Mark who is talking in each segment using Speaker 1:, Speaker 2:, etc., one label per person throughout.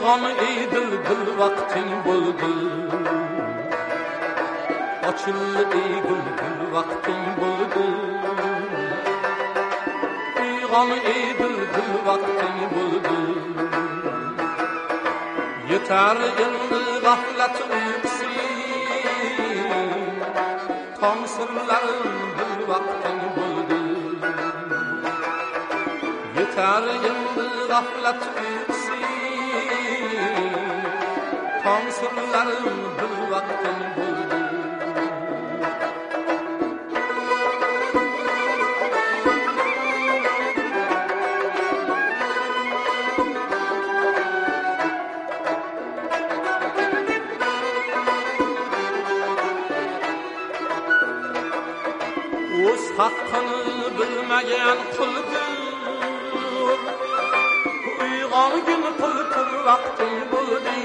Speaker 1: uyg'on ey dil vaqting bo'ldi. Ochildi ey gul vaqting bo'ldi. Uyg'on ey dil vaqting bo'ldi. Yetar endi g'aflat uyqusi, tong sirlarim bil vaqting bo'ldi. Yetar endi g'aflat uyqusi, tong sirlarim bil vaqting bo'ldi. O'z haqqini bilmagan quldir, uyg'ongin qiltir vaqting bo'ldi.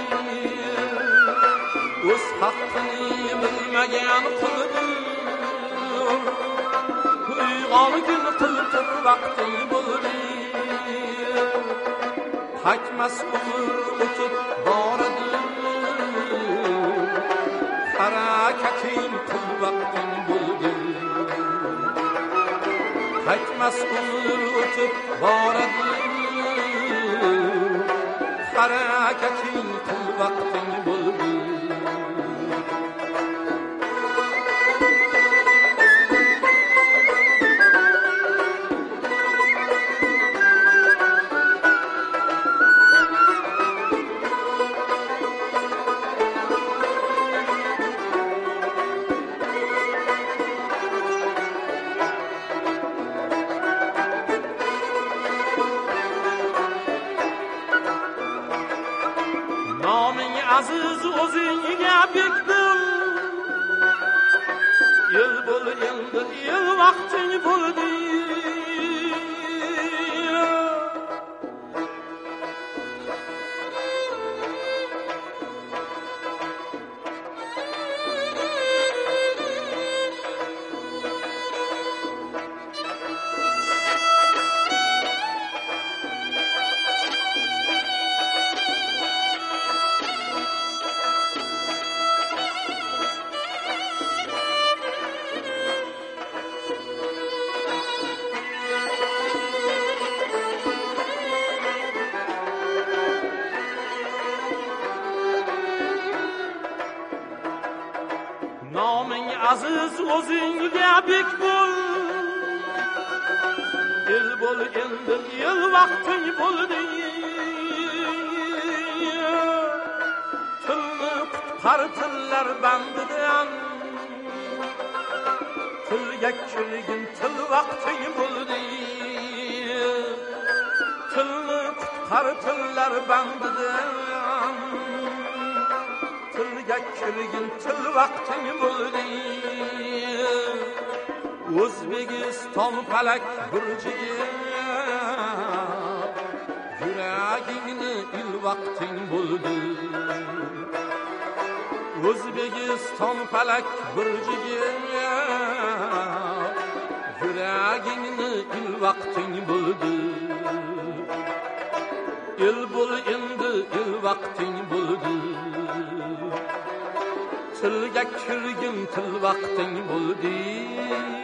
Speaker 1: O'z haqqini bilmagan quldir, uyg'ongin qiltir vaqting bo'ldi. Qaytmas umr o'tib boradi, harakating qil vaqting bo'ldi. Qaytmas umr o'tib boradi, harakating qil vaqting bo'ldi. Noming aziz o'zingga bek bo'l, el bo'l endi el vaqting bo'ldi. Noming aziz o'zingga bek bo'l, el bo'l endi el vaqting bo'ldi. Tilni qutqar tillar bandidan, tilga kirgin til vaqting bo'ldi. Tilni qutqar tillar bandidan, tilga kirgin til vaqting bo'ldi. O'zbekiston falak burjiga yuragingni il vaqting bo'ldi. O'zbekiston falak burjiga yuragingni il vaqting bo'ldi. El bo'l endi el vaqting bo'ldi. Tilga kirgin til vaqting bo'ldi.